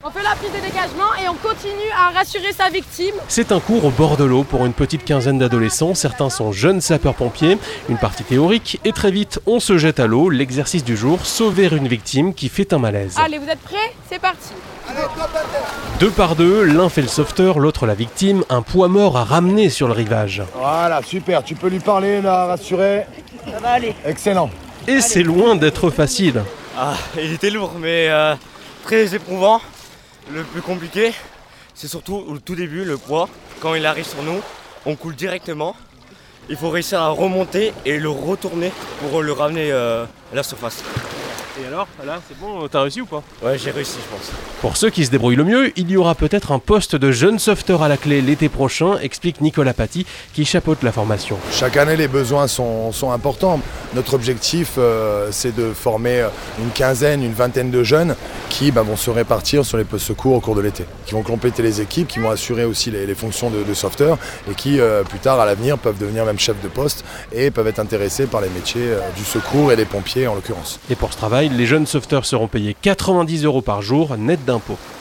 On fait la prise de dégagement et on continue à rassurer sa victime. C'est un cours au bord de l'eau pour une petite quinzaine d'adolescents. Certains sont jeunes sapeurs-pompiers. Une partie théorique et très vite, on se jette à l'eau. L'exercice du jour, sauver une victime qui fait un malaise. Allez, vous êtes prêts? C'est parti. Deux par deux, l'un fait le sauveteur, l'autre la victime. Un poids mort à ramener sur le rivage. Voilà, super. Tu peux lui parler, là, rassurer. Ça va aller. Excellent. Et c'est loin d'être facile. Ah, il était lourd, mais très éprouvant. Le plus compliqué, c'est surtout au tout début, le poids. Quand il arrive sur nous, on coule directement. Il faut réussir à remonter et le retourner pour le ramener à la surface. Et alors, là, c'est bon, t'as réussi ou pas? Ouais, j'ai réussi, je pense. Pour ceux qui se débrouillent le mieux, il y aura peut-être un poste de jeune sauveteur à la clé l'été prochain, explique Nicolas Paty, qui chapeaute la formation. Chaque année, les besoins sont importants. Notre objectif, c'est de former une quinzaine, une vingtaine de jeunes qui vont se répartir sur les postes secours au cours de l'été, qui vont compléter les équipes, qui vont assurer aussi les fonctions de sauveteurs et qui, plus tard, à l'avenir, peuvent devenir même chefs de poste et peuvent être intéressés par les métiers du secours et des pompiers en l'occurrence. Et pour ce travail, les jeunes sauveteurs seront payés 90 € par jour, net d'impôts.